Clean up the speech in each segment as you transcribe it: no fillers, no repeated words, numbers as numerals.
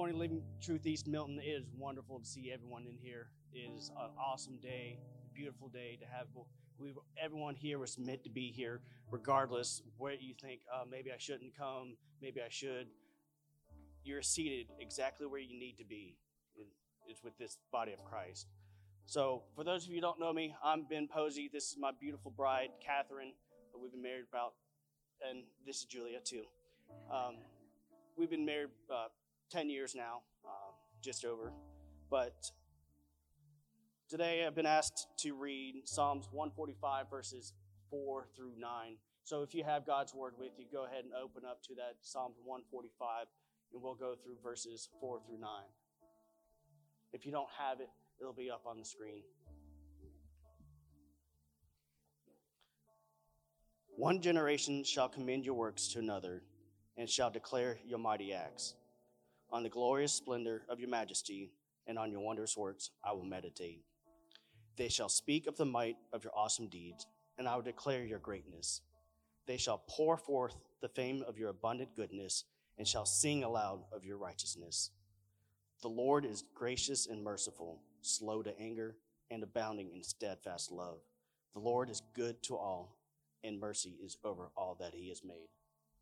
Morning Living Truth East Milton. It is wonderful to see everyone in here. It is an awesome day, a beautiful day to have everyone here was meant to be here, regardless where you think, maybe I shouldn't come, maybe I should. You're seated exactly where you need to be. It's with this body of Christ. So for those of you who don't know me, I'm Ben Posey. This is my beautiful bride, Catherine. We've been married and this is Julia too. We've been married 10 years now, just over. But today I've been asked to read Psalms 145 verses 4 through 9. So if you have God's word with you, go ahead and open up to that Psalms 145, and we'll go through verses 4 through 9. If you don't have it, it'll be up on the screen. One generation shall commend your works to another, and shall declare your mighty acts. On the glorious splendor of your majesty, and on your wondrous works I will meditate. They shall speak of the might of your awesome deeds, and I will declare your greatness. They shall pour forth the fame of your abundant goodness, and shall sing aloud of your righteousness. The Lord is gracious and merciful, slow to anger, and abounding in steadfast love. The Lord is good to all, and mercy is over all that he has made.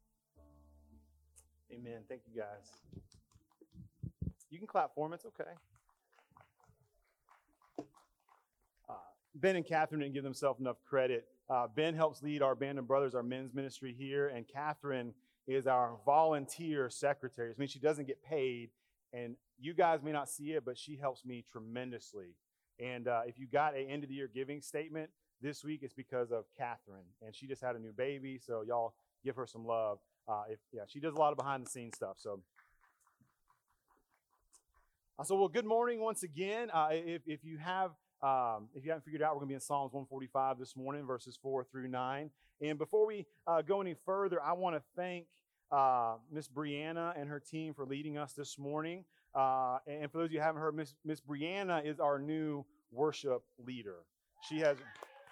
Amen. Thank you, guys. You can clap for them. It's okay. Ben and Catherine didn't give themselves enough credit. Ben helps lead our Band of Brothers, our men's ministry here, and Catherine is our volunteer secretary. It means she doesn't get paid, and you guys may not see it, but she helps me tremendously. And if you got an end-of-the-year giving statement this week, it's because of Catherine, and she just had a new baby, so y'all give her some love. She does a lot of behind-the-scenes stuff. So, good morning once again. If you haven't figured it out, we're going to be in Psalms 145 this morning, verses 4 through 9. And before we go any further, I want to thank Miss Brianna and her team for leading us this morning. And for those of you who haven't heard, Miss Brianna is our new worship leader. She has.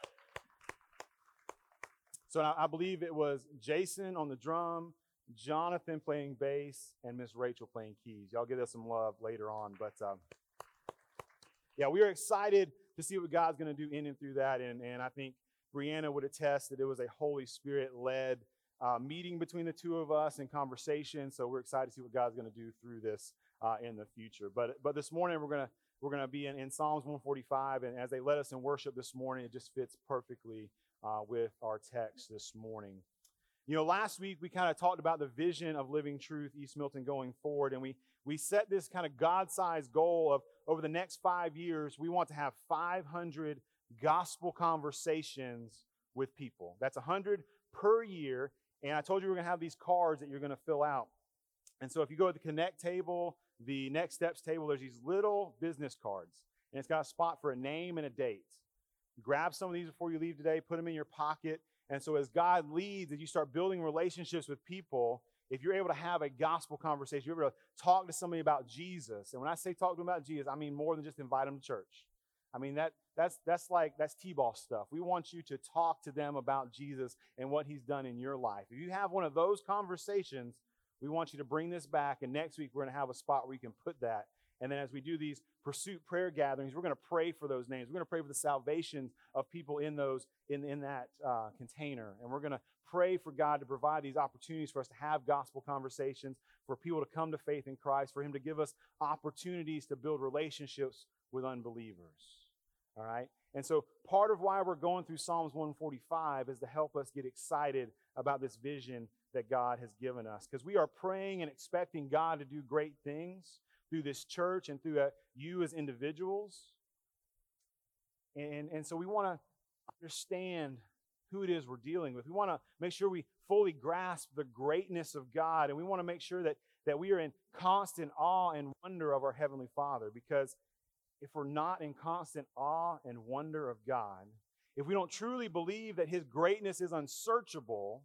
So I believe it was Jason on the drum, Jonathan playing bass, and Miss Rachel playing keys. Y'all give us some love later on. But we are excited to see what God's going to do in and through that. And I think Brianna would attest that it was a Holy Spirit-led meeting between the two of us and conversation. So we're excited to see what God's going to do through this in the future. But this morning we're gonna be in Psalms 145, and as they led us in worship this morning, it just fits perfectly with our text this morning. You know, last week we kind of talked about the vision of Living Truth East Milton going forward, and we set this kind of God-sized goal of over the next 5 years, we want to have 500 gospel conversations with people. That's 100 per year, and I told you we're going to have these cards that you're going to fill out. And so if you go to the Connect table, the Next Steps table, there's these little business cards, and it's got a spot for a name and a date. Grab some of these before you leave today, put them in your pocket. And so as God leads, as you start building relationships with people, if you're able to have a gospel conversation, you're able to talk to somebody about Jesus. And when I say talk to them about Jesus, I mean more than just invite them to church. I mean, that's T-ball stuff. We want you to talk to them about Jesus and what he's done in your life. If you have one of those conversations, we want you to bring this back. And next week, we're going to have a spot where you can put that. And then as we do these pursuit prayer gatherings, we're going to pray for those names. We're going to pray for the salvation of people in that container. And we're going to pray for God to provide these opportunities for us to have gospel conversations, for people to come to faith in Christ, for him to give us opportunities to build relationships with unbelievers. All right? And so part of why we're going through Psalms 145 is to help us get excited about this vision that God has given us. Because we are praying and expecting God to do great things through this church and through you as individuals. And so we want to understand who it is we're dealing with. We want to make sure we fully grasp the greatness of God, and we want to make sure that we are in constant awe and wonder of our Heavenly Father. Because if we're not in constant awe and wonder of God, if we don't truly believe that his greatness is unsearchable,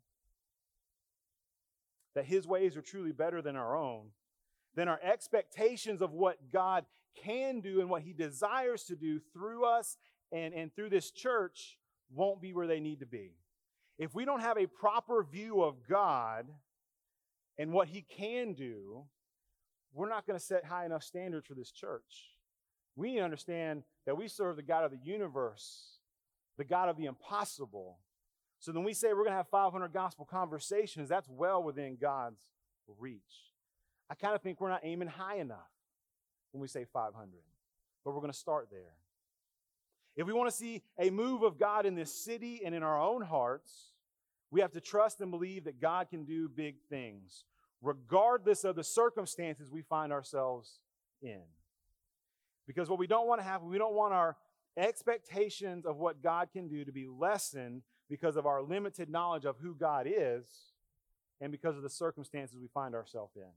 that his ways are truly better than our own, then our expectations of what God can do and what he desires to do through us and through this church won't be where they need to be. If we don't have a proper view of God and what he can do, we're not going to set high enough standards for this church. We need to understand that we serve the God of the universe, the God of the impossible. So when we say we're going to have 500 gospel conversations, that's well within God's reach. I kind of think we're not aiming high enough when we say 500, but we're going to start there. If we want to see a move of God in this city and in our own hearts, we have to trust and believe that God can do big things, regardless of the circumstances we find ourselves in. Because what we don't want to happen, we don't want our expectations of what God can do to be lessened because of our limited knowledge of who God is and because of the circumstances we find ourselves in.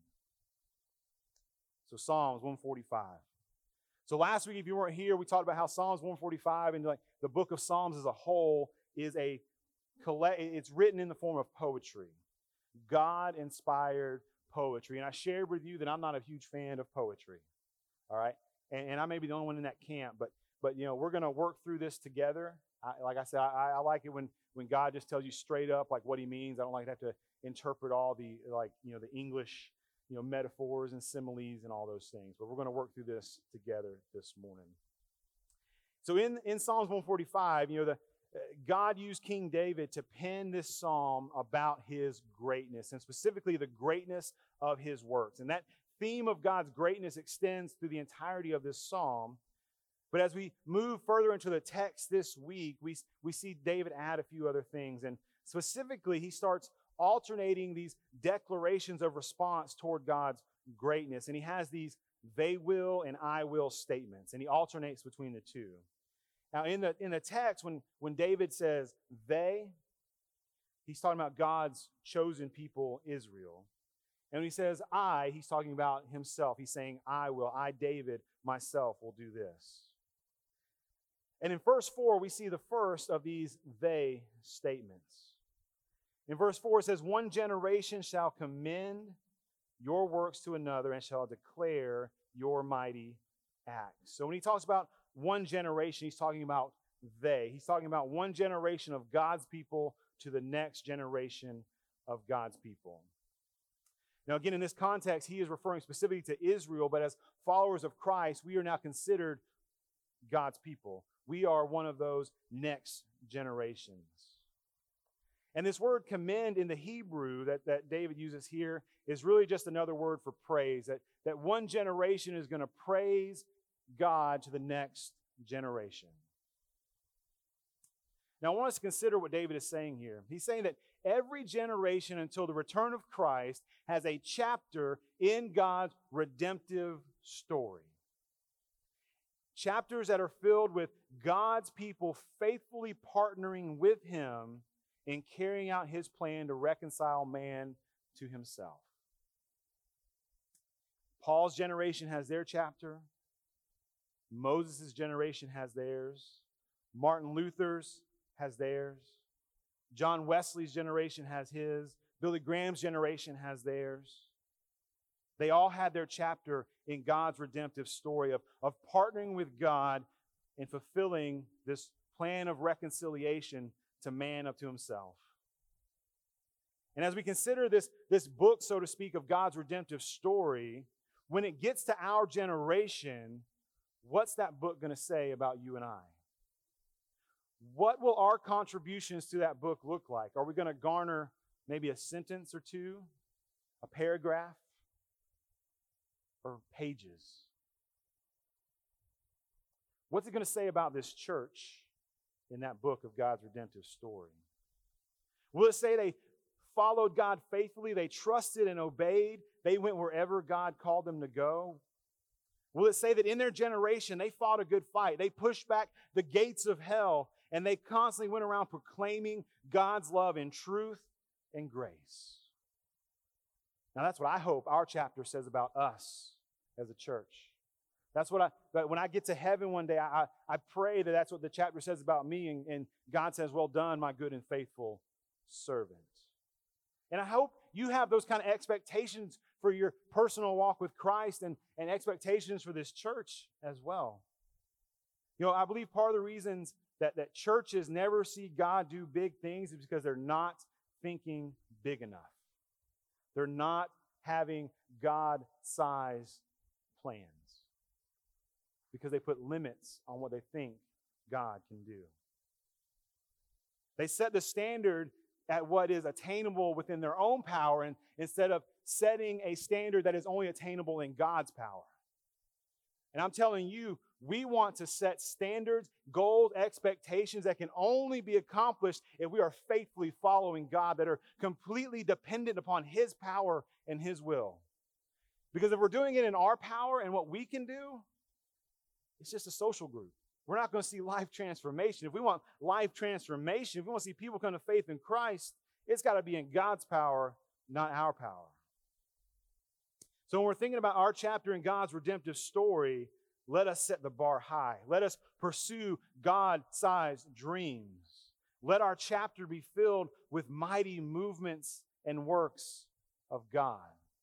So Psalms 145. So last week, if you weren't here, we talked about how Psalms 145 and like the book of Psalms as a whole is it's written in the form of poetry, God-inspired poetry. And I shared with you that I'm not a huge fan of poetry, all right? And I may be the only one in that camp, but we're going to work through this together. Like I said, I like it when God just tells you straight up like what he means. I don't like to have to interpret all the the English metaphors and similes and all those things. But we're going to work through this together this morning. So in Psalms 145, God used King David to pen this psalm about his greatness and specifically the greatness of his works. And that theme of God's greatness extends through the entirety of this psalm. But as we move further into the text this week, we see David add a few other things. And specifically, he starts alternating these declarations of response toward God's greatness. And he has these they will and I will statements. And he alternates between the two. Now, in the text, when David says they, he's talking about God's chosen people, Israel. And when he says I, he's talking about himself. He's saying, I will, I, David, myself will do this. And in verse 4, we see the first of these they statements. In verse 4, it says, one generation shall commend your works to another and shall declare your mighty acts. So when he talks about one generation, he's talking about they. He's talking about one generation of God's people to the next generation of God's people. Now, again, in this context, he is referring specifically to Israel, but as followers of Christ, we are now considered God's people. We are one of those next generations. And this word commend in the Hebrew that David uses here is really just another word for praise, that one generation is going to praise God to the next generation. Now, I want us to consider what David is saying here. He's saying that every generation until the return of Christ has a chapter in God's redemptive story. Chapters that are filled with God's people faithfully partnering with him in carrying out his plan to reconcile man to himself. Paul's generation has their chapter. Moses' generation has theirs. Martin Luther's has theirs. John Wesley's generation has his. Billy Graham's generation has theirs. They all had their chapter in God's redemptive story of partnering with God and fulfilling this plan of reconciliation to man up to himself. And as we consider this book, so to speak, of God's redemptive story, when it gets to our generation, what's that book going to say about you and I? What will our contributions to that book look like? Are we going to garner maybe a sentence or two, a paragraph, or pages? What's it going to say about this church in that book of God's redemptive story? Will it say they followed God faithfully, they trusted and obeyed, they went wherever God called them to go? Will it say that in their generation they fought a good fight, they pushed back the gates of hell, and they constantly went around proclaiming God's love in truth and grace? Now that's what I hope our chapter says about us as a church. That's what when I get to heaven one day, I pray that that's what the chapter says about me, and God says, well done, my good and faithful servant. And I hope you have those kind of expectations for your personal walk with Christ and expectations for this church as well. I believe part of the reasons that churches never see God do big things is because they're not thinking big enough. They're not having God-sized plans because they put limits on what they think God can do. They set the standard at what is attainable within their own power, and instead of setting a standard that is only attainable in God's power. And I'm telling you, we want to set standards, goals, expectations that can only be accomplished if we are faithfully following God, that are completely dependent upon His power and His will. Because if we're doing it in our power and what we can do, it's just a social group. We're not going to see life transformation. If we want life transformation, if we want to see people come to faith in Christ, it's got to be in God's power, not our power. So when we're thinking about our chapter in God's redemptive story, let us set the bar high. Let us pursue God-sized dreams. Let our chapter be filled with mighty movements and works of God.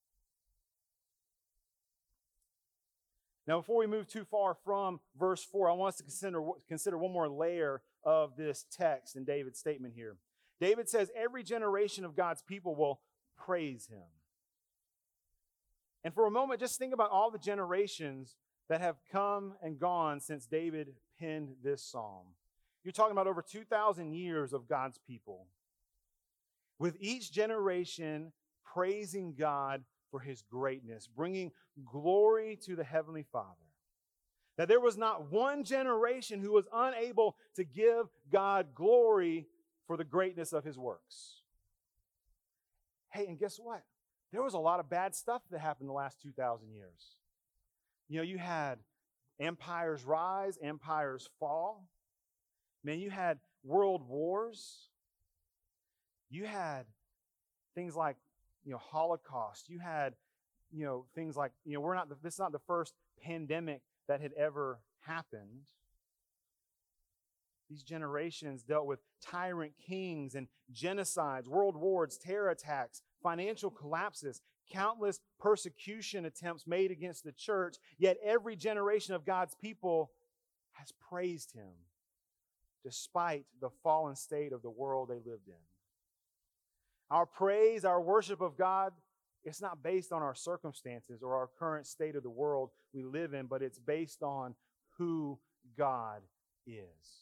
Now, before we move too far from verse 4, I want us to consider one more layer of this text in David's statement here. David says every generation of God's people will praise Him. And for a moment, just think about all the generations that have come and gone since David penned this psalm. You're talking about over 2,000 years of God's people, with each generation praising God for His greatness, bringing glory to the Heavenly Father. That there was not one generation who was unable to give God glory for the greatness of His works. Hey, and guess what? There was a lot of bad stuff that happened the last 2,000 years. You know, you had empires rise, empires fall. Man, you had world wars. You had things like, Holocaust. You had, things like, this is not the first pandemic that had ever happened. These generations dealt with tyrant kings and genocides, world wars, terror attacks, financial collapses, countless persecution attempts made against the church, yet every generation of God's people has praised Him despite the fallen state of the world they lived in. Our praise, our worship of God, it's not based on our circumstances or our current state of the world we live in, but it's based on who God is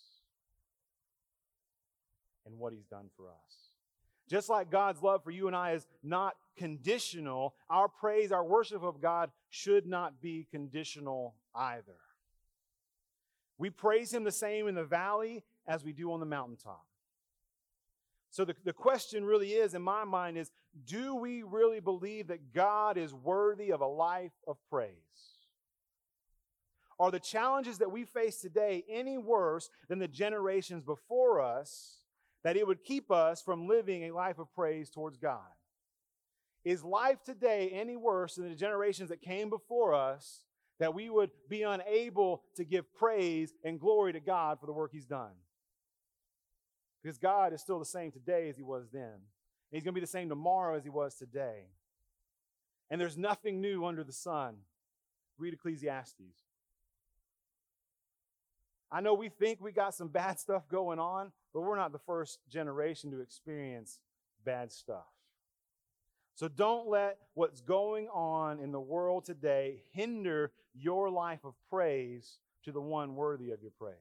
and what He's done for us. Just like God's love for you and I is not conditional, our praise, our worship of God should not be conditional either. We praise Him the same in the valley as we do on the mountaintop. So the question really is, in my mind, is do we really believe that God is worthy of a life of praise? Are the challenges that we face today any worse than the generations before us, that it would keep us from living a life of praise towards God? Is life today any worse than the generations that came before us, that we would be unable to give praise and glory to God for the work He's done? Because God is still the same today as He was then. And He's going to be the same tomorrow as He was today. And there's nothing new under the sun. Read Ecclesiastes. I know we think we got some bad stuff going on, but we're not the first generation to experience bad stuff. So don't let what's going on in the world today hinder your life of praise to the one worthy of your praise.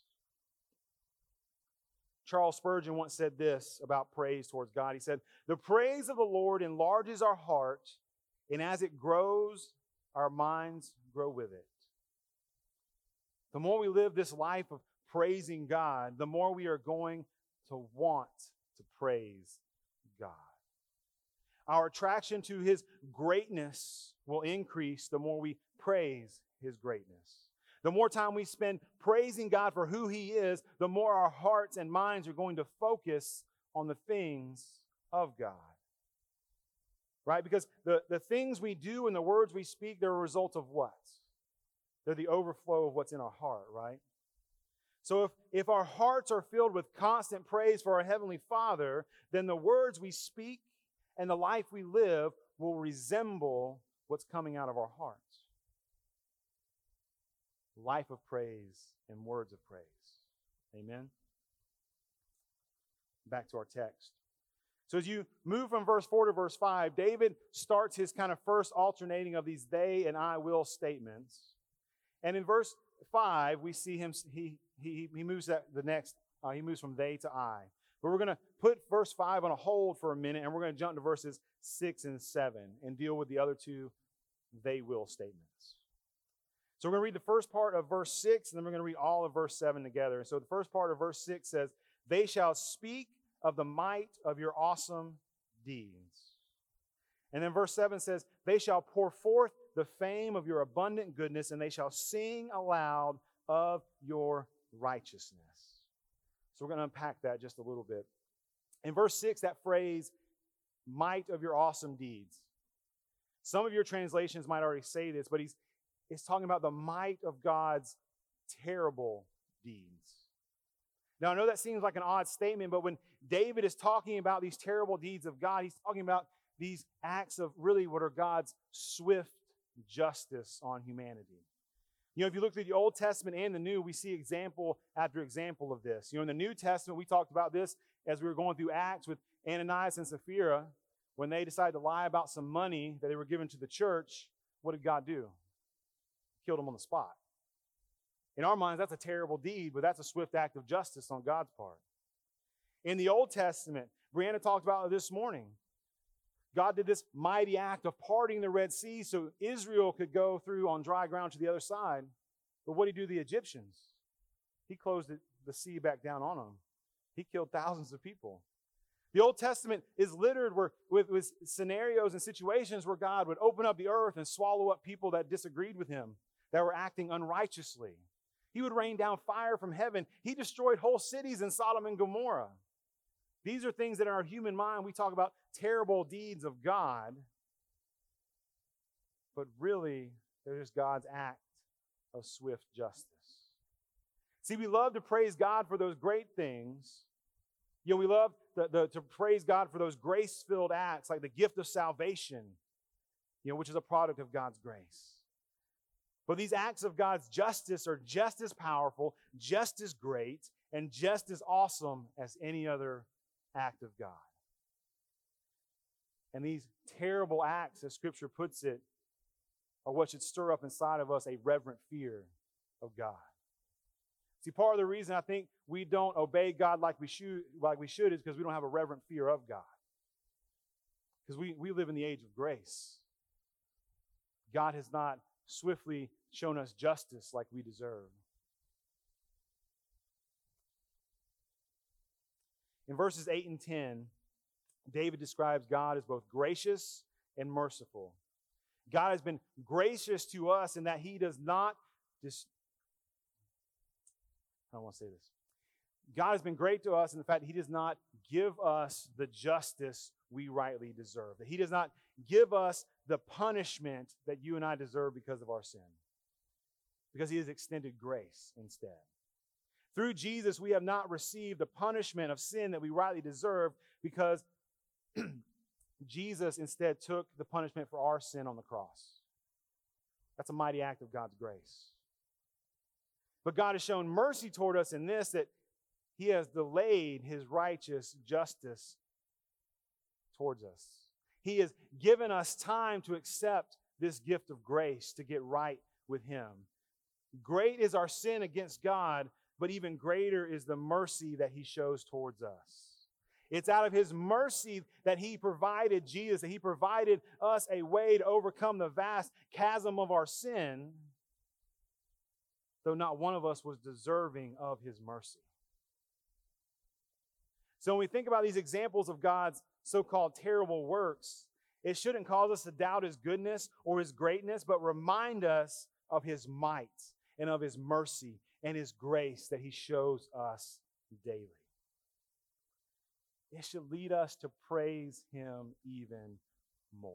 Charles Spurgeon once said this about praise towards God. He said, "The praise of the Lord enlarges our heart, and as it grows, our minds grow with it." The more we live this life of praising God, the more we are going to want to praise God. Our attraction to His greatness will increase the more we praise His greatness. The more time we spend praising God for who He is, the more our hearts and minds are going to focus on the things of God. Right? Because the things we do and the words we speak, they're a result of what? They're the overflow of what's in our heart, right? So if our hearts are filled with constant praise for our Heavenly Father, then the words we speak and the life we live will resemble what's coming out of our hearts. Life of praise and words of praise. Amen? Back to our text. So as you move from verse 4 to verse 5, David starts his kind of first alternating of these they and I will statements. And in verse 5, we see him, he moves he moves from they to I. But we're going to put verse 5 on a hold for a minute, and we're going to jump to verses 6 and 7 and deal with the other two they will statements. So we're going to read the first part of verse 6, and then we're going to read all of verse 7 together. And so the first part of verse 6 says, they shall speak of the might of your awesome deeds. And then verse 7 says, they shall pour forth the fame of your abundant goodness, and they shall sing aloud of your righteousness. So we're going to unpack that just a little bit. In verse 6, that phrase, might of your awesome deeds. Some of your translations might already say this, but it's talking about the might of God's terrible deeds. Now, I know that seems like an odd statement, but when David is talking about these terrible deeds of God, he's talking about these acts of really what are God's swift justice on humanity. You know, if you look through the Old Testament and the New, we see example after example of this. You know, in the New Testament, we talked about this as we were going through Acts with Ananias and Sapphira. When they decided to lie about some money that they were given to the church, what did God do? Killed them on the spot. In our minds, that's a terrible deed, but that's a swift act of justice on God's part. In the Old Testament, Brianna talked about it this morning. God did this mighty act of parting the Red Sea so Israel could go through on dry ground to the other side. But what did he do to the Egyptians? He closed the sea back down on them. He killed thousands of people. The Old Testament is littered with scenarios and situations where God would open up the earth and swallow up people that disagreed with him, that were acting unrighteously. He would rain down fire from heaven. He destroyed whole cities in Sodom and Gomorrah. These are things that in our human mind, we talk about terrible deeds of God, but really, they're just God's act of swift justice. See, we love to praise God for those great things. You know, we love to praise God for those grace-filled acts, like the gift of salvation, you know, which is a product of God's grace. But these acts of God's justice are just as powerful, just as great, and just as awesome as any other act of God. And these terrible acts, as Scripture puts it, are what should stir up inside of us a reverent fear of God. See, part of the reason I think we don't obey God like we should is because we don't have a reverent fear of God. Because we live in the age of grace. God has not swiftly shown us justice like we deserve. In verses 8 and 10, David describes God as both gracious and merciful. God has been gracious to us in that he does not I don't want to say this. God has been great to us in the fact that he does not give us the justice we rightly deserve. That he does not give us the punishment that you and I deserve because of our sin. Because he has extended grace instead. Through Jesus, we have not received the punishment of sin that we rightly deserve because Jesus instead took the punishment for our sin on the cross. That's a mighty act of God's grace. But God has shown mercy toward us in this, that he has delayed his righteous justice towards us. He has given us time to accept this gift of grace, to get right with him. Great is our sin against God, but even greater is the mercy that he shows towards us. It's out of his mercy that he provided Jesus, that he provided us a way to overcome the vast chasm of our sin, though not one of us was deserving of his mercy. So when we think about these examples of God's so-called terrible works, it shouldn't cause us to doubt his goodness or his greatness, but remind us of his might and of his mercy and his grace that he shows us daily. It should lead us to praise him even more.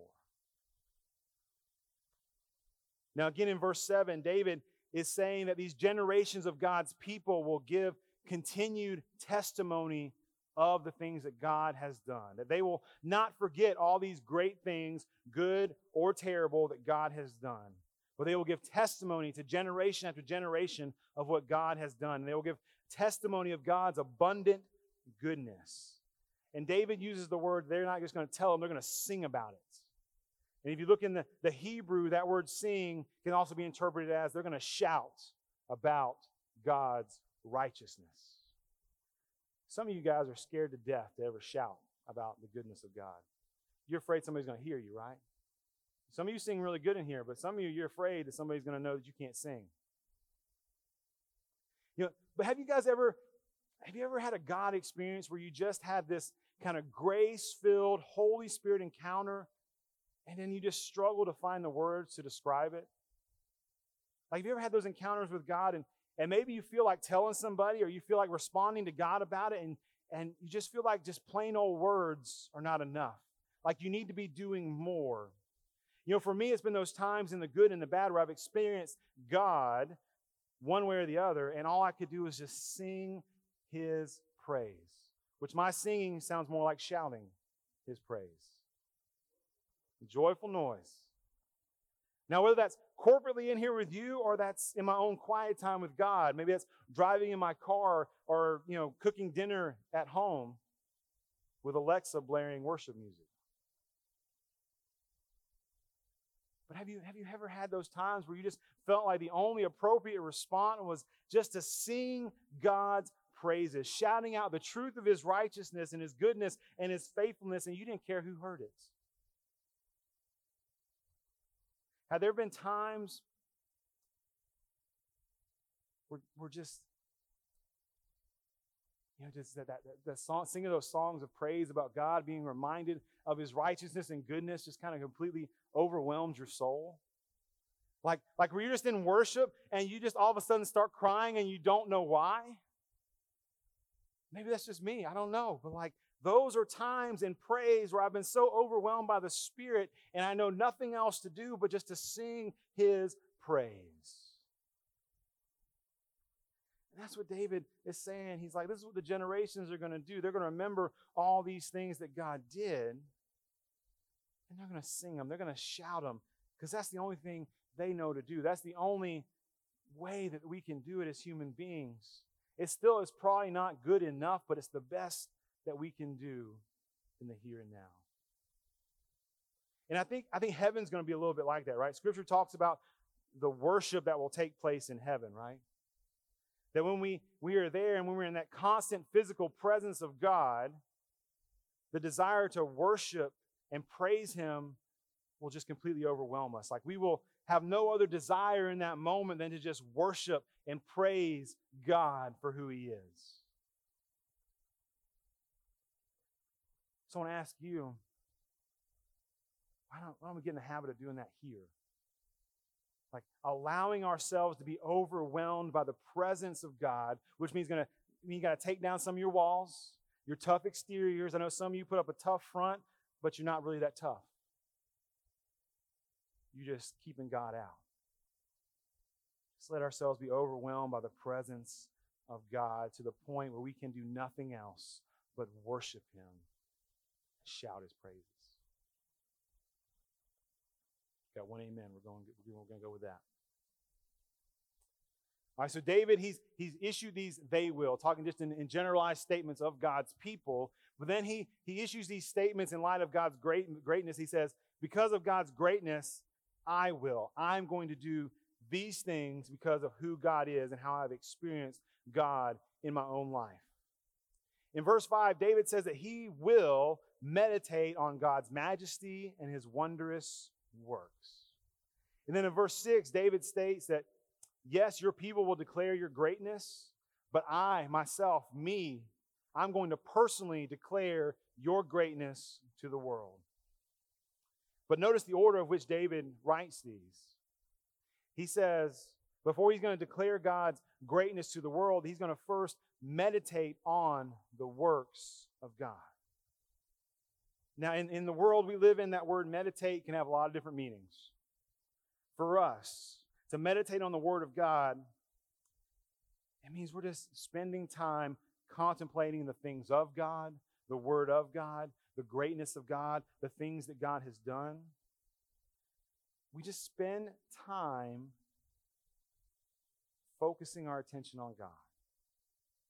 Now again in verse 7, David is saying that these generations of God's people will give continued testimony of the things that God has done. That they will not forget all these great things, good or terrible, that God has done. But they will give testimony to generation after generation of what God has done. And they will give testimony of God's abundant goodness. And David uses the word, they're not just going to tell them, they're going to sing about it. And if you look in the Hebrew, that word sing can also be interpreted as they're going to shout about God's righteousness. Some of you guys are scared to death to ever shout about the goodness of God. You're afraid somebody's going to hear you, right? Some of you sing really good in here, but some of you, you're afraid that somebody's going to know that you can't sing. But have you ever had a God experience where you just had this kind of grace-filled, Holy Spirit encounter, and then you just struggle to find the words to describe it? Like, have you ever had those encounters with God, and maybe you feel like telling somebody, or you feel like responding to God about it, and you just feel like just plain old words are not enough. Like you need to be doing more. For me, it's been those times in the good and the bad where I've experienced God one way or the other, and all I could do was just sing His praise, which my singing sounds more like shouting His praise. Joyful noise. Now, whether that's corporately in here with you or that's in my own quiet time with God, maybe that's driving in my car or, cooking dinner at home with Alexa blaring worship music. But have you ever had those times where you just felt like the only appropriate response was just to sing God's praises, shouting out the truth of His righteousness and His goodness and His faithfulness, and you didn't care who heard it? Have there been times where we're just, just that song, singing those songs of praise about God, being reminded of His righteousness and goodness, just kind of completely overwhelms your soul? Like where you're just in worship and you just all of a sudden start crying and you don't know why? Maybe that's just me. I don't know. But those are times in praise where I've been so overwhelmed by the Spirit and I know nothing else to do but just to sing His praise. And that's what David is saying. He's like, this is what the generations are going to do. They're going to remember all these things that God did, and they're going to sing them. They're going to shout them, because that's the only thing they know to do. That's the only way that we can do it as human beings. It still is probably not good enough, but it's the best that we can do in the here and now. And I think heaven's going to be a little bit like that, right? Scripture talks about the worship that will take place in heaven, right? That when we are there and when we're in that constant physical presence of God, the desire to worship and praise Him will just completely overwhelm us. Like we will have no other desire in that moment than to just worship and praise God for who He is. So I want to ask you, why don't we get in the habit of doing that here? Like allowing ourselves to be overwhelmed by the presence of God, which means you got to take down some of your walls, your tough exteriors. I know some of you put up a tough front, but you're not really that tough. You're just keeping God out. Just let ourselves be overwhelmed by the presence of God to the point where we can do nothing else but worship Him and shout His praises. Got one amen. We're going to go with that. All right, so David, he's issued these they will, talking just in generalized statements of God's people, but then he issues these statements in light of God's greatness. He says, because of God's greatness, I'm going to do these things because of who God is and how I've experienced God in my own life. In verse 5, David says that he will meditate on God's majesty and His wondrous works. And then in verse 6, David states that, yes, your people will declare your greatness, but I, myself, I'm going to personally declare your greatness to the world. But notice the order of which David writes these. He says, before he's going to declare God's greatness to the world, he's going to first meditate on the works of God. Now, in the world we live in, that word meditate can have a lot of different meanings. For us, to meditate on the Word of God, it means we're just spending time contemplating the things of God, the Word of God, the greatness of God, the things that God has done. We just spend time focusing our attention on God.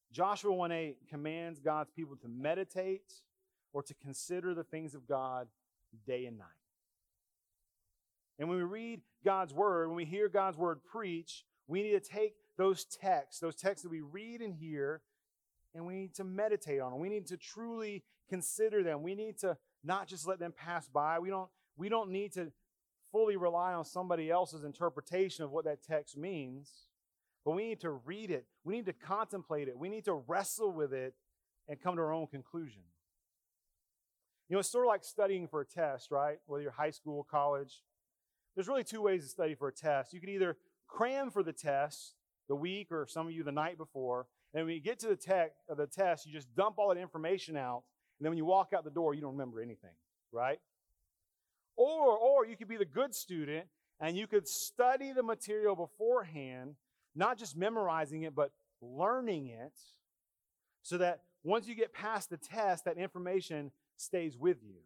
Joshua 1:8 commands God's people to meditate or to consider the things of God day and night. And when we read God's word, when we hear God's word preached, we need to take those texts that we read and hear, and we need to meditate on them. We need to truly consider them. We need to not just let them pass by. We don't need to fully rely on somebody else's interpretation of what that text means, but we need to read it. We need to contemplate it. We need to wrestle with it and come to our own conclusion. It's sort of like studying for a test, right? Whether you're high school, college. There's really two ways to study for a test. You can either cram for the test the week, or some of you the night before, and when you get to the test, you just dump all that information out, and then when you walk out the door, you don't remember anything, right? Or you could be the good student, and you could study the material beforehand, not just memorizing it, but learning it, so that once you get past the test, that information stays with you.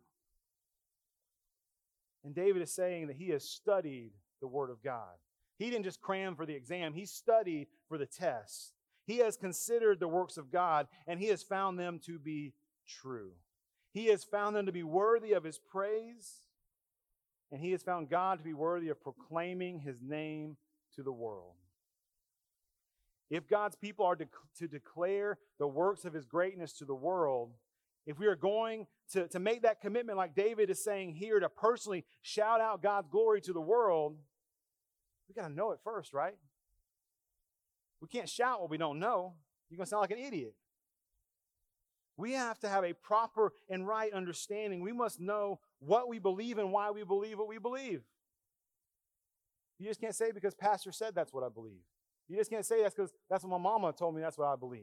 And David is saying that he has studied the Word of God. He didn't just cram for the exam, he studied for the test. He has considered the works of God, and he has found them to be true. He has found them to be worthy of his praise, and he has found God to be worthy of proclaiming his name to the world. If God's people are to declare the works of his greatness to the world, if we are going to make that commitment like David is saying here, to personally shout out God's glory to the world, we got to know it first, right? We can't shout what we don't know. You're going to sound like an idiot. We have to have a proper and right understanding. We must know what we believe and why we believe what we believe. You just can't say because pastor said that's what I believe. You just can't say that's because that's what my mama told me that's what I believe.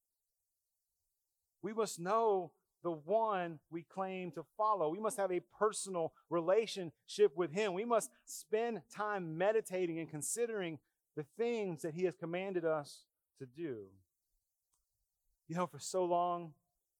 We must know the one we claim to follow. We must have a personal relationship with him. We must spend time meditating and considering the things that he has commanded us to do. For so long,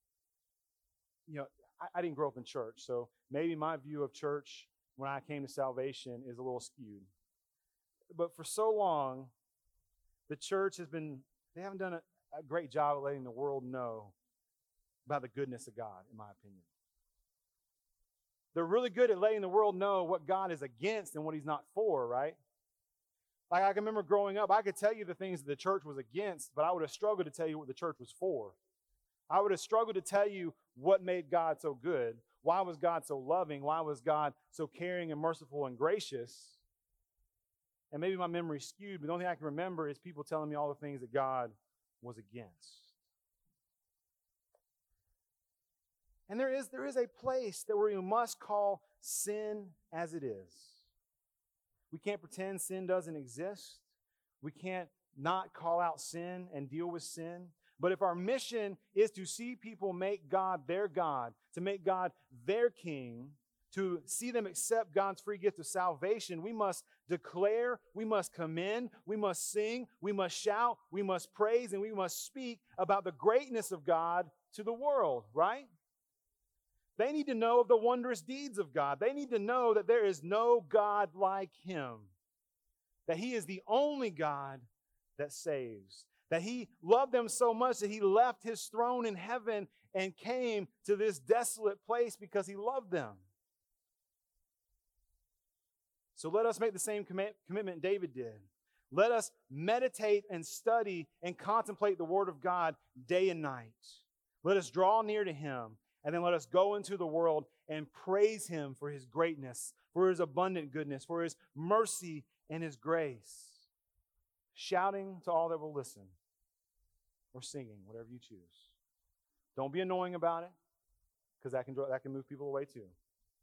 I didn't grow up in church, so maybe my view of church when I came to salvation is a little skewed. But for so long, the church they haven't done a great job of letting the world know about the goodness of God, in my opinion. They're really good at letting the world know what God is against and what he's not for, right? Like I can remember growing up, I could tell you the things that the church was against, but I would have struggled to tell you what the church was for. I would have struggled to tell you what made God so good. Why was God so loving? Why was God so caring and merciful and gracious? And maybe my memory's skewed, but the only thing I can remember is people telling me all the things that God was against. And there is a place that where we must call sin as it is. We can't pretend sin doesn't exist. We can't not call out sin and deal with sin. But if our mission is to see people make God their God, to make God their king, to see them accept God's free gift of salvation, we must declare, we must commend, we must sing, we must shout, we must praise, and we must speak about the greatness of God to the world, right? They need to know of the wondrous deeds of God. They need to know that there is no God like him, that he is the only God that saves, that he loved them so much that he left his throne in heaven and came to this desolate place because he loved them. So let us make the same commitment David did. Let us meditate and study and contemplate the Word of God day and night. Let us draw near to him, and then let us go into the world and praise him for his greatness, for his abundant goodness, for his mercy and his grace. Shouting to all that will listen, or singing, whatever you choose. Don't be annoying about it, because that can move people away too.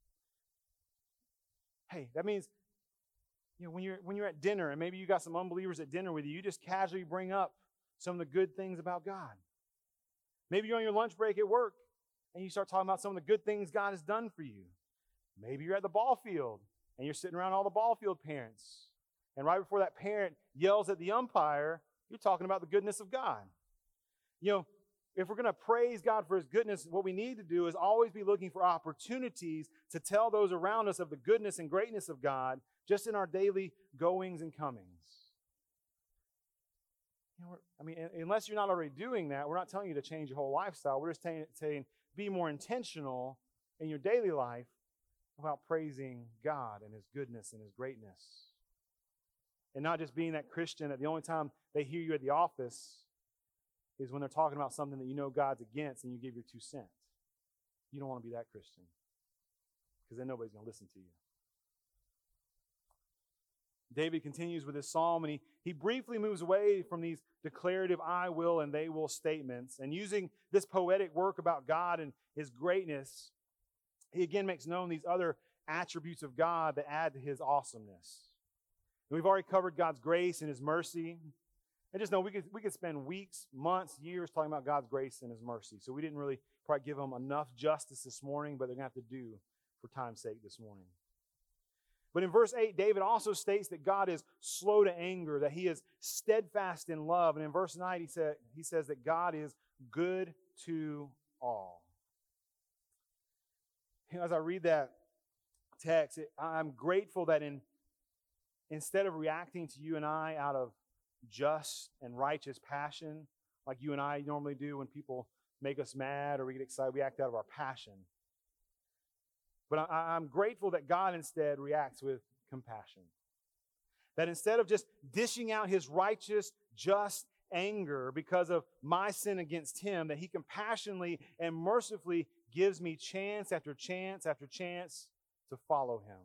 Hey, that means when you're at dinner and maybe you got some unbelievers at dinner with you, you just casually bring up some of the good things about God. Maybe you're on your lunch break at work and you start talking about some of the good things God has done for you. Maybe you're at the ball field and you're sitting around all the ball field parents. And right before that parent yells at the umpire, you're talking about the goodness of God. If we're going to praise God for his goodness, what we need to do is always be looking for opportunities to tell those around us of the goodness and greatness of God just in our daily goings and comings. Unless you're not already doing that, we're not telling you to change your whole lifestyle. We're just saying be more intentional in your daily life about praising God and His goodness and His greatness. And not just being that Christian that the only time they hear you at the office is when they're talking about something that you know God's against and you give your 2 cents. You don't want to be that Christian, because then nobody's going to listen to you. David continues with his psalm, and he briefly moves away from these declarative I will and they will statements. And using this poetic work about God and His greatness, he again makes known these other attributes of God that add to His awesomeness. And we've already covered God's grace and His mercy. And just know we could spend weeks, months, years talking about God's grace and His mercy. So we didn't really probably give Him enough justice this morning, but they're going to have to do for time's sake this morning. But in verse 8, David also states that God is slow to anger, that He is steadfast in love. And in verse 9, he says that God is good to all. As I read that text, I'm grateful that instead of reacting to you and I out of just and righteous passion, like you and I normally do when people make us mad or we get excited, we act out of our passion. But I'm grateful that God instead reacts with compassion. That instead of just dishing out His righteous, just anger because of my sin against Him, that He compassionately and mercifully gives me chance after chance after chance to follow Him.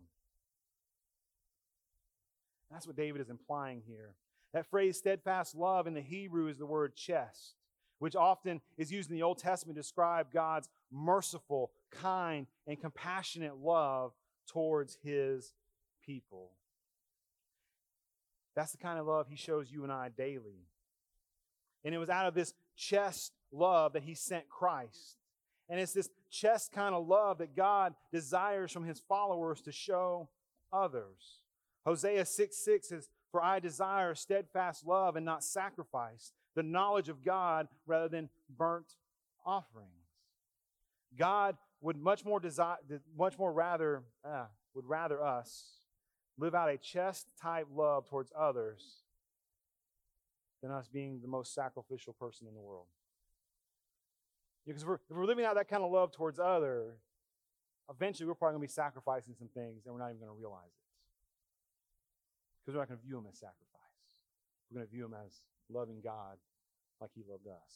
That's what David is implying here. That phrase, steadfast love, in the Hebrew is the word chesed, which often is used in the Old Testament to describe God's merciful, kind, and compassionate love towards His people. That's the kind of love He shows you and I daily. And it was out of this chest love that He sent Christ. And it's this chest kind of love that God desires from His followers to show others. Hosea 6:6 says, "For I desire steadfast love and not sacrifice, the knowledge of God rather than burnt offerings." God would much more rather us live out a chest-type love towards others than us being the most sacrificial person in the world. Because if we're living out that kind of love towards others, eventually we're probably going to be sacrificing some things and we're not even going to realize it. Because we're not going to view Him as sacrifice. We're going to view Him as loving God like He loved us.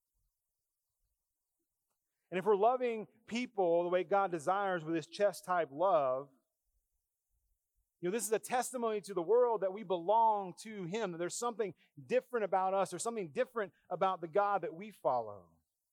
And if we're loving people the way God desires with His chest-type love, this is a testimony to the world that we belong to Him, that there's something different about us, there's something different about the God that we follow.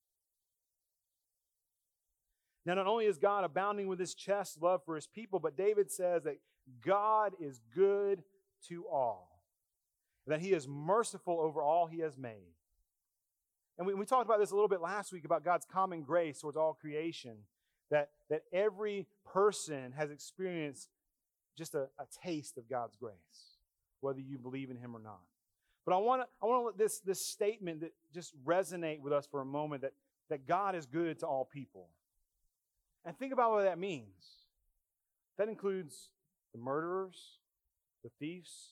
Now, not only is God abounding with His chest love for His people, but David says that God is good to all, that He is merciful over all He has made. And we talked about this a little bit last week about God's common grace towards all creation, that every person has experienced just a taste of God's grace, whether you believe in Him or not. But I want to let this statement that just resonate with us for a moment, that God is good to all people. And think about what that means. That includes the murderers, the thieves,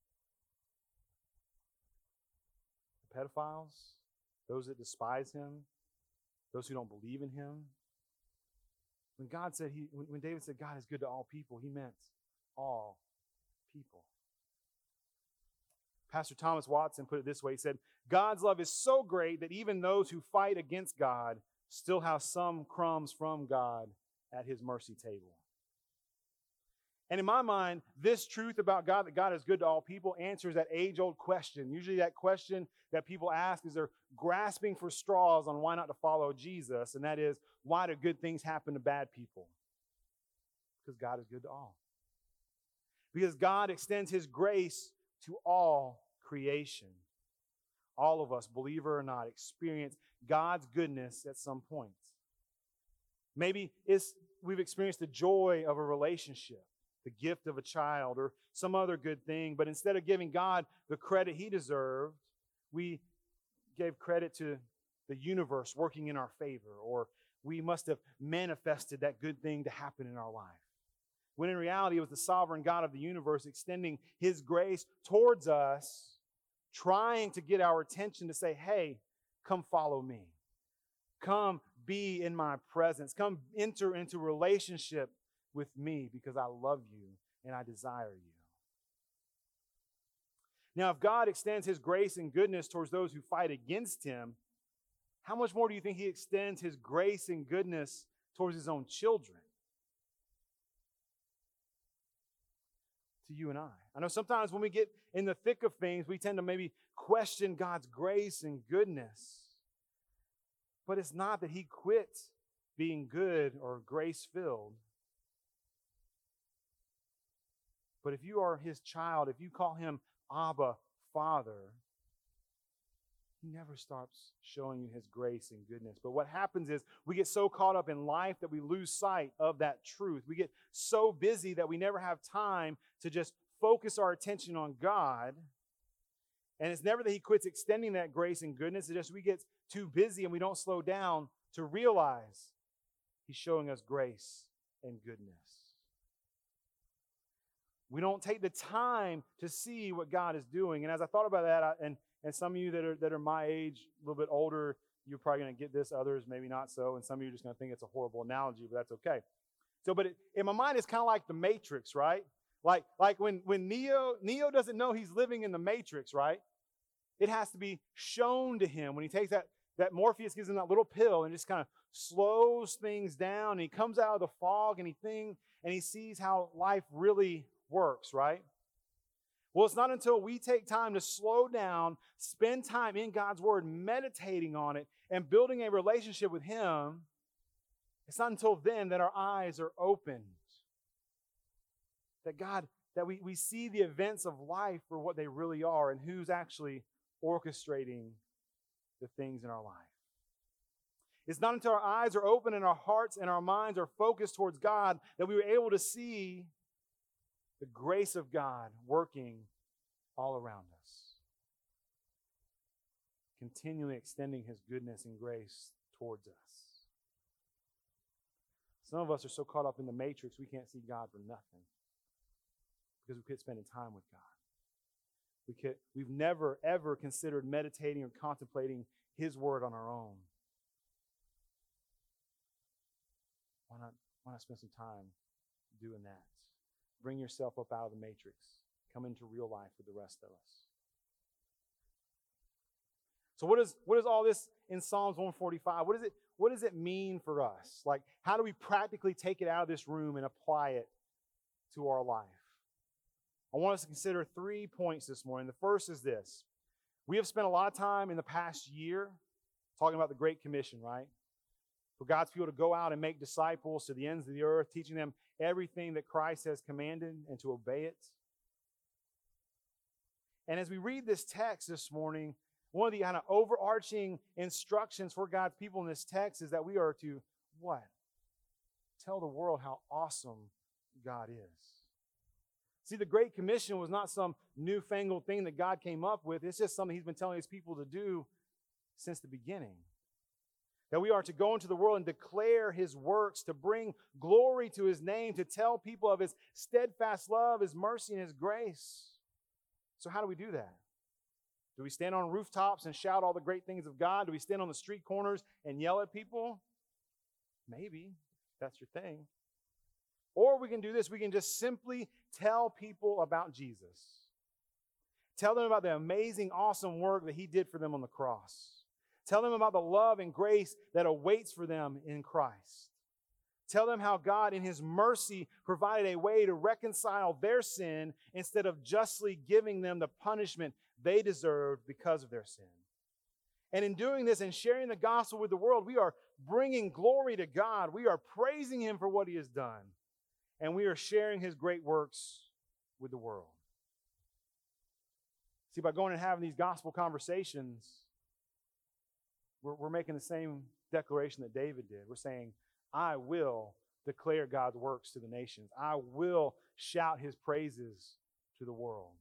the pedophiles, those that despise Him, those who don't believe in Him. When David said God is good to all people, he meant all people. Pastor Thomas Watson put it this way. He said, God's love is so great that even those who fight against God still have some crumbs from God at His mercy table. And in my mind, this truth about God, that God is good to all people, answers that age-old question. Usually that question that people ask is they're grasping for straws on why not to follow Jesus, and that is, why do good things happen to bad people? Because God is good to all. Because God extends His grace to all creation. All of us, believer or not, experience God's goodness at some point. Maybe we've experienced the joy of a relationship, the gift of a child, or some other good thing, but instead of giving God the credit He deserved, we gave credit to the universe working in our favor, or we must have manifested that good thing to happen in our life. When in reality, it was the sovereign God of the universe extending His grace towards us trying to get our attention to say, hey, come follow me. Come be in my presence. Come enter into relationship with me because I love you and I desire you. Now, if God extends his grace and goodness towards those who fight against him, how much more do you think he extends his grace and goodness towards his own children? To you and I. I know sometimes when we get in the thick of things, we tend to maybe question God's grace and goodness. But it's not that he quit being good or grace-filled. But if you are his child, if you call him Abba, Father, he never stops showing you his grace and goodness. But what happens is we get so caught up in life that we lose sight of that truth. We get so busy that we never have time to just focus our attention on God. And it's never that he quits extending that grace and goodness. It's just we get too busy and we don't slow down to realize he's showing us grace and goodness. We don't take the time to see what God is doing. And as I thought about that, and some of you that are my age, a little bit older, you're probably going to get this. Others, maybe not so. And some of you are just going to think it's a horrible analogy, but that's okay. So, but in my mind, it's kind of like the Matrix, right? Like when Neo doesn't know he's living in the Matrix, right? It has to be shown to him. When he takes that Morpheus gives him that little pill and just kind of slows things down. And he comes out of the fog and he sees how life really works, right? Well, it's not until we take time to slow down, spend time in God's Word, meditating on it, and building a relationship with him, it's not until then that our eyes are opened. That we see the events of life for what they really are and who's actually orchestrating the things in our life. It's not until our eyes are open and our hearts and our minds are focused towards God that we were able to see the grace of God working all around us, continually extending his goodness and grace towards us. Some of us are so caught up in the Matrix we can't see God for nothing because we quit spending time with God. We've never, ever considered meditating or contemplating his word on our own. Why not spend some time doing that? Bring yourself up out of the Matrix. Come into real life with the rest of us. So what is all this in Psalms 145? What does it mean for us? Like, how do we practically take it out of this room and apply it to our life? I want us to consider 3 points this morning. The first is this. We have spent a lot of time in the past year talking about the Great Commission, right? For God's people to go out and make disciples to the ends of the earth, teaching them everything that Christ has commanded and to obey it. And as we read this text this morning, one of the kind of overarching instructions for God's people in this text is that we are to what? Tell the world how awesome God is. See, the Great Commission was not some newfangled thing that God came up with. It's just something he's been telling his people to do since the beginning. That we are to go into the world and declare his works, to bring glory to his name, to tell people of his steadfast love, his mercy, and his grace. So how do we do that? Do we stand on rooftops and shout all the great things of God? Do we stand on the street corners and yell at people? Maybe, if that's your thing. Or we can do this. We can just simply tell people about Jesus. Tell them about the amazing, awesome work that he did for them on the cross. Tell them about the love and grace that awaits for them in Christ. Tell them how God, in his mercy, provided a way to reconcile their sin instead of justly giving them the punishment they deserved because of their sin. And in doing this and sharing the gospel with the world, we are bringing glory to God. We are praising him for what he has done. And we are sharing his great works with the world. See, by going and having these gospel conversations, we're making the same declaration that David did. We're saying, I will declare God's works to the nations. I will shout his praises to the world.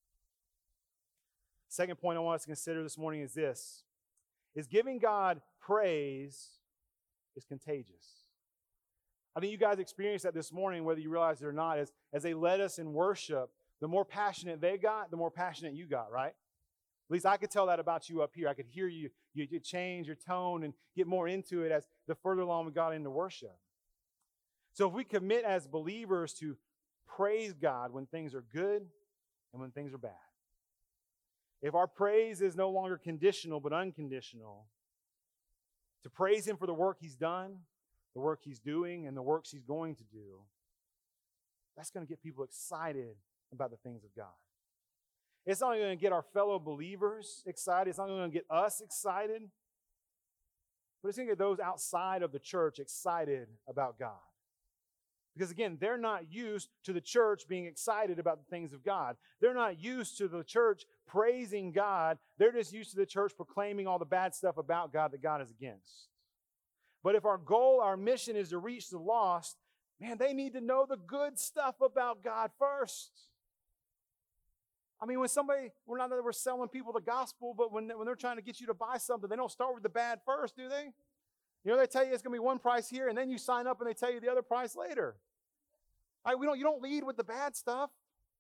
Second point I want us to consider this morning is this, is giving God praise is contagious. I think you guys experienced that this morning, whether you realize it or not, as they led us in worship. The more passionate they got, the more passionate you got, right? At least I could tell that about you up here. I could hear you change your tone and get more into it as the further along we got into worship. So if we commit as believers to praise God when things are good and when things are bad, if our praise is no longer conditional but unconditional, to praise Him for the work He's done, the work He's doing, and the works He's going to do, that's going to get people excited about the things of God. It's not only going to get our fellow believers excited, it's not only going to get us excited, but it's going to get those outside of the church excited about God. Because again, they're not used to the church being excited about the things of God. They're not used to the church praising God. They're just used to the church proclaiming all the bad stuff about God that God is against. But if our goal, our mission is to reach the lost, man, they need to know the good stuff about God first. I mean, when we're not that we're selling people the gospel, but when they're trying to get you to buy something, they don't start with the bad first, do they? You know, they tell you it's going to be one price here, and then you sign up and they tell you the other price later. All right, you don't lead with the bad stuff.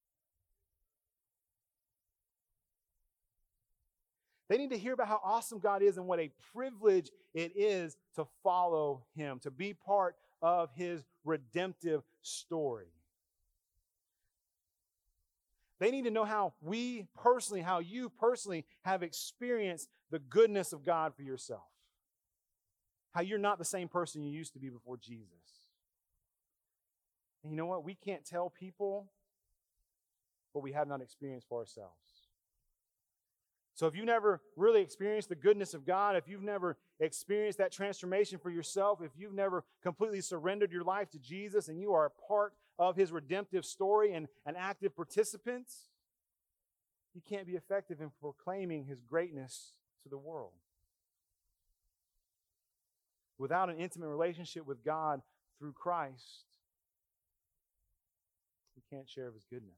They need to hear about how awesome God is and what a privilege it is to follow Him, to be part of His redemptive story. They need to know how you personally have experienced the goodness of God for yourself. How you're not the same person you used to be before Jesus. And you know what? We can't tell people what we have not experienced for ourselves. So if you never really experienced the goodness of God, if you've never experienced that transformation for yourself, if you've never completely surrendered your life to Jesus and you are a part of His redemptive story and an active participant, you can't be effective in proclaiming His greatness to the world. Without an intimate relationship with God through Christ, we can't share of His goodness.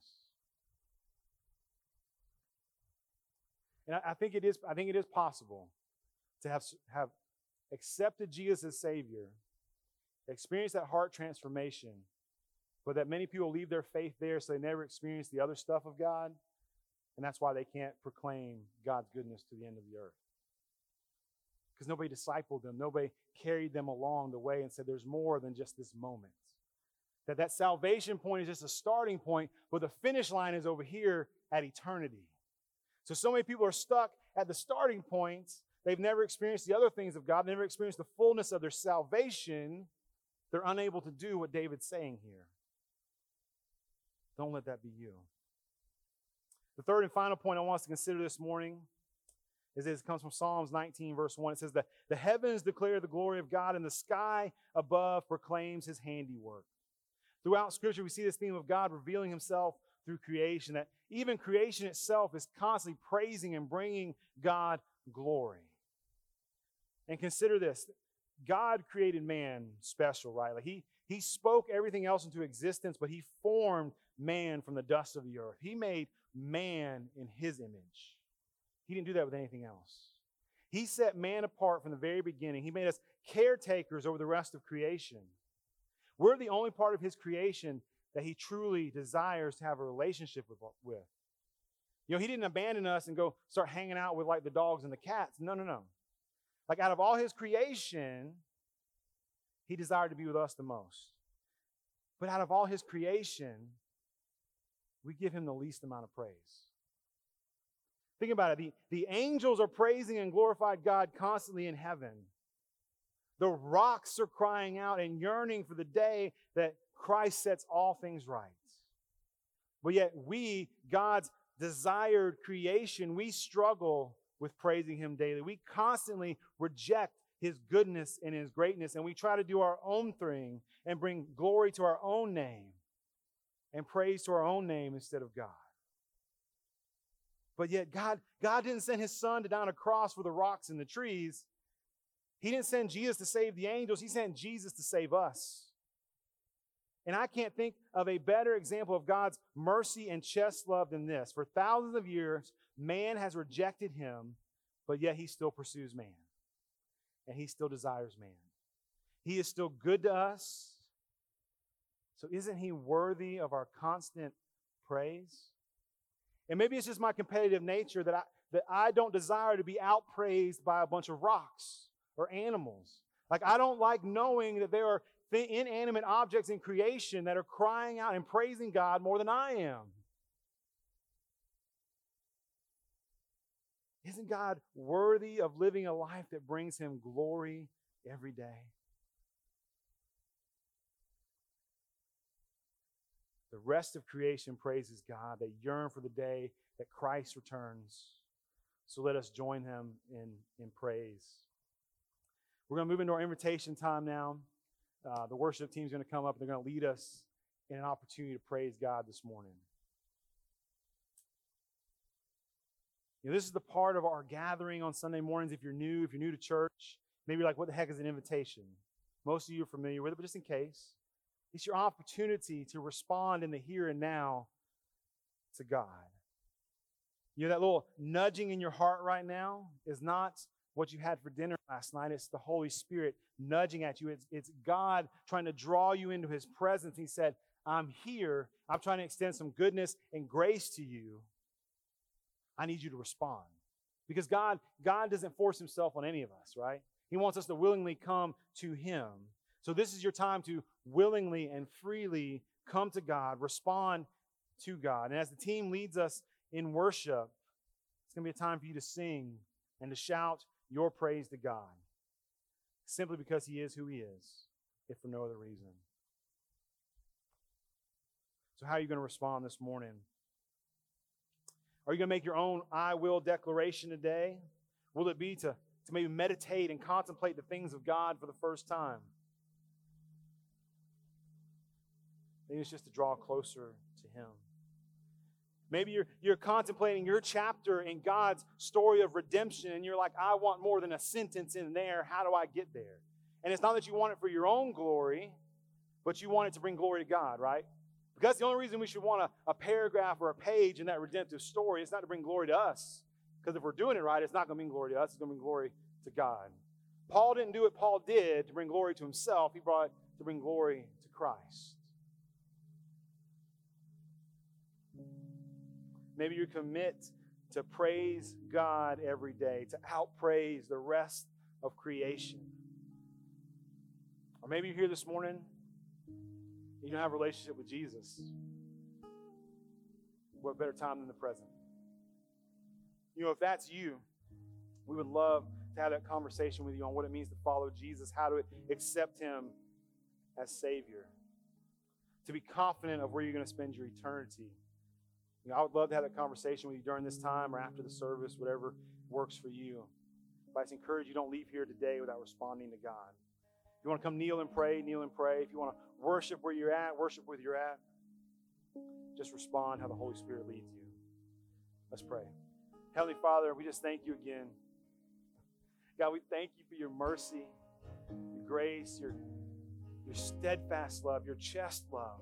And I think it is possible to have accepted Jesus as Savior, experience that heart transformation, but that many people leave their faith there so they never experience the other stuff of God, and that's why they can't proclaim God's goodness to the end of the earth. Because nobody discipled them. Nobody carried them along the way and said there's more than just this moment. That salvation point is just a starting point, but the finish line is over here at eternity. So many people are stuck at the starting point. They've never experienced the other things of God. They've never experienced the fullness of their salvation. They're unable to do what David's saying here. Don't let that be you. The third and final point I want us to consider this morning is it comes from Psalms 19, verse 1. It says that the heavens declare the glory of God, and the sky above proclaims His handiwork. Throughout Scripture, we see this theme of God revealing Himself through creation, that even creation itself is constantly praising and bringing God glory. And consider this. God created man special, right? Like he spoke everything else into existence, but He formed man from the dust of the earth. He made man in His image. He didn't do that with anything else. He set man apart from the very beginning. He made us caretakers over the rest of creation. We're the only part of His creation that He truly desires to have a relationship with. You know, He didn't abandon us and go start hanging out with like the dogs and the cats. No. Like out of all His creation, He desired to be with us the most. But out of all His creation, we give Him the least amount of praise. Think about it. The angels are praising and glorifying God constantly in heaven. The rocks are crying out and yearning for the day that Christ sets all things right. But yet we, God's desired creation, we struggle with praising Him daily. We constantly reject His goodness and His greatness, and we try to do our own thing and bring glory to our own name and praise to our own name instead of God. But yet God didn't send His Son to die on a cross for the rocks and the trees. He didn't send Jesus to save the angels. He sent Jesus to save us. And I can't think of a better example of God's mercy and chest love than this. For thousands of years, man has rejected Him, but yet He still pursues man. And He still desires man. He is still good to us. So isn't He worthy of our constant praise? And maybe it's just my competitive nature that I don't desire to be outpraised by a bunch of rocks or animals. Like, I don't like knowing that there are inanimate objects in creation that are crying out and praising God more than I am. Isn't God worthy of living a life that brings him glory every day? The rest of creation praises God. They yearn for the day that Christ returns. So let us join him in praise. We're going to move into our invitation time now. The worship team is going to come up and they're going to lead us in an opportunity to praise God this morning. You know, this is the part of our gathering on Sunday mornings. If you're new to church, maybe you're like, what the heck is an invitation? Most of you are familiar with it, but just in case, it's your opportunity to respond in the here and now to God. You know, that little nudging in your heart right now is not what you had for dinner last night. It's the Holy Spirit nudging at you. It's God trying to draw you into his presence. He said, I'm here. I'm trying to extend some goodness and grace to you. I need you to respond. Because God doesn't force himself on any of us, right? He wants us to willingly come to him. So this is your time to willingly and freely come to God, respond to God. And as the team leads us in worship, it's going to be a time for you to sing and to shout your praise to God, simply because he is who he is, if for no other reason. So how are you going to respond this morning? Are you going to make your own I will declaration today? Will it be to maybe meditate and contemplate the things of God for the first time? Maybe it's just to draw closer to him. Maybe you're contemplating your chapter in God's story of redemption, and you're like, I want more than a sentence in there. How do I get there? And it's not that you want it for your own glory, but you want it to bring glory to God, right? Because the only reason we should want a paragraph or a page in that redemptive story is not to bring glory to us. Because if we're doing it right, it's not going to bring glory to us. It's going to bring glory to God. Paul didn't do what Paul did to bring glory to himself. He brought it to bring glory to Christ. Maybe you commit to praise God every day, to outpraise the rest of creation. Or maybe you're here this morning, you don't have a relationship with Jesus. What better time than the present? You know, if that's you, we would love to have that conversation with you on what it means to follow Jesus, how to accept him as Savior, to be confident of where you're going to spend your eternity. You know, I would love to have that conversation with you during this time or after the service, whatever works for you. But I just encourage you, don't leave here today without responding to God. If you want to come kneel and pray, kneel and pray. If you want to worship where you're at, worship where you're at. Just respond how the Holy Spirit leads you. Let's pray. Heavenly Father, we just thank you again. God, we thank you for your mercy, your grace, your steadfast love, your just love.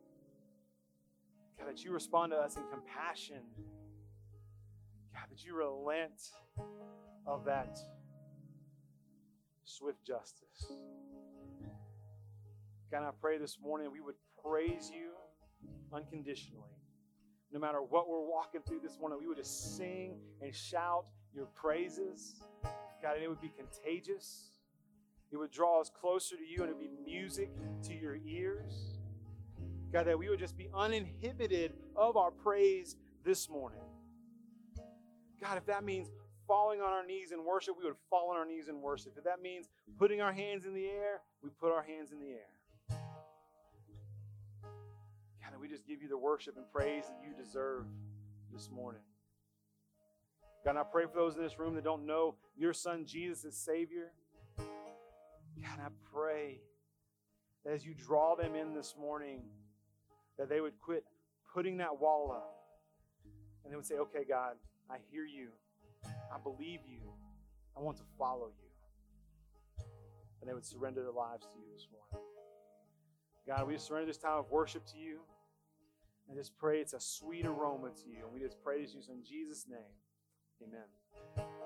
God, that you respond to us in compassion. God, that you relent of that swift justice. God, I pray this morning we would praise you unconditionally. No matter what we're walking through this morning, we would just sing and shout your praises. God, and it would be contagious. It would draw us closer to you, and it would be music to your ears. God, that we would just be uninhibited of our praise this morning. God, if that means falling on our knees in worship, we would fall on our knees in worship. If that means putting our hands in the air, we put our hands in the air. God, that we just give you the worship and praise that you deserve this morning. God, and I pray for those in this room that don't know your Son Jesus as Savior. God, I pray that as you draw them in this morning, that they would quit putting that wall up. And they would say, okay, God, I hear you. I believe you. I want to follow you. And they would surrender their lives to you this morning. God, we just surrender this time of worship to you. And just pray it's a sweet aroma to you. And we just praise you in Jesus' name. Amen.